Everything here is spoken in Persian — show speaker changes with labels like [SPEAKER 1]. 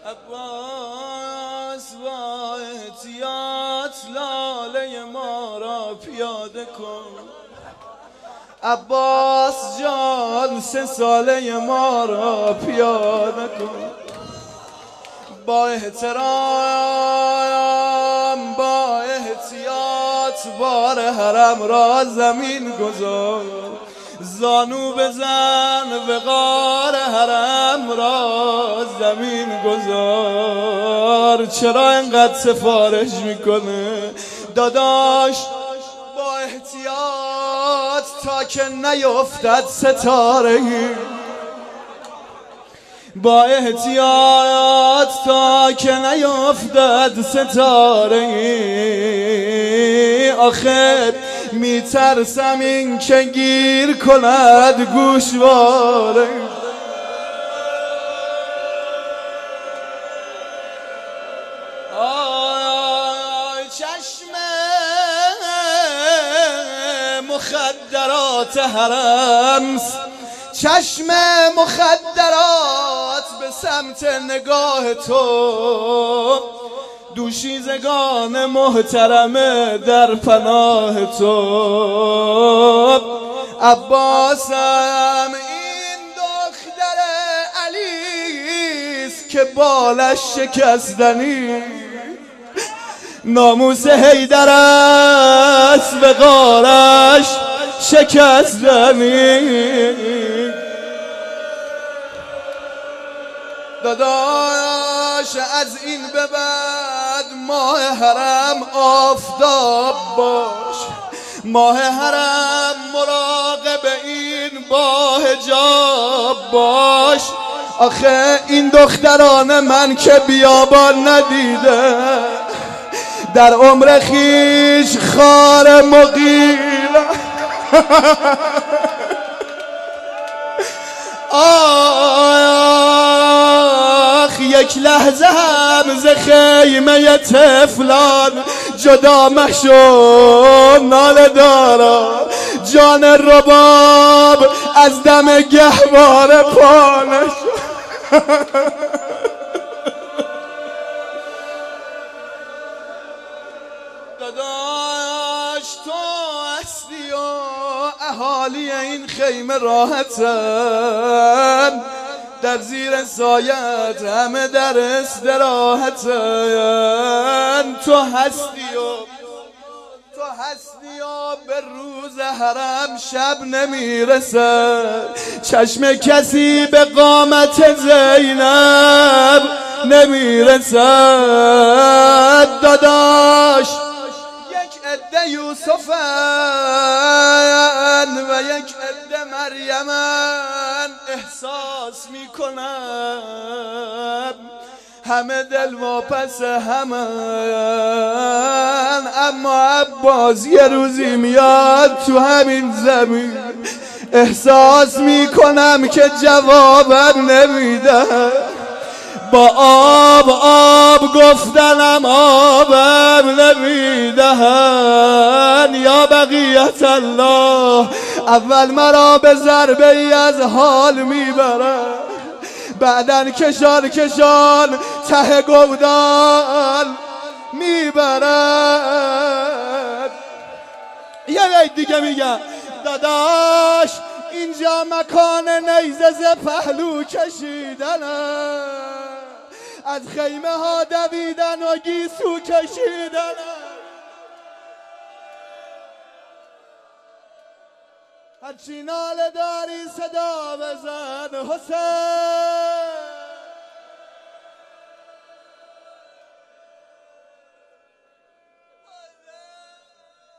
[SPEAKER 1] عباس با احتیاط لاله ما را پیاده کن. عباس جان 3 ساله ما را پیاده کن. با احترام با احتیاط بار حرم را زمین گذار. زانو بزن وقار حرم را زمین گذار. چرا اینقدر سفارش میکنه داداش؟ با احتیاط تا که نیفتد ستاره، با احتیاط تا که نیفتد ستاره. آخر میترسم این که گیر کند گوشواره. چشم مخدرات حرم، چشم مخدرات به سمت نگاه تو. دوشیزگان محترمه در پناه تو. عباسم این دختر علیست که بالش شکستنی. ناموس حیدر است به غارش شکستنی. داداش از این به بعد ماه حرم آفتاب باش. ماه حرم مراقب این با حجاب باش. آخه این دختران من که بیابان ندیده، در عمر خیش خار مقیم. آخ یک لحظه هم ز خیمه طفلان جدا مشو. ناله دارا جان رباب از دم گهواره پانش. داداش تو هستی و اهالی این خیمه راحتن، در زیر سایت همه در استراحتن. تو هستی و به روز حرم شب نمیرسد. چشم کسی به قامت زینب نمیرسد. داداش یک عده یوسفن و یک عده مریمن. احساس میکنم همه دل واپس همن، اما عباس یه روزی میاد تو همین زمین. احساس میکنم که جوابم نمیده. با آب گفتنم آبم نمیدهن. یا بقیت الله اول مرا به ضربه ای از حال میبرن، بعدن کشان ته گودال میبرن. یه بیت دیگه میگم داداش اینجا مکان نیزه ز پهلو کشیدنه، از خیمه ها دویدن و گیسو کشیدن. هرچی ناله داری صدا بزن حسین.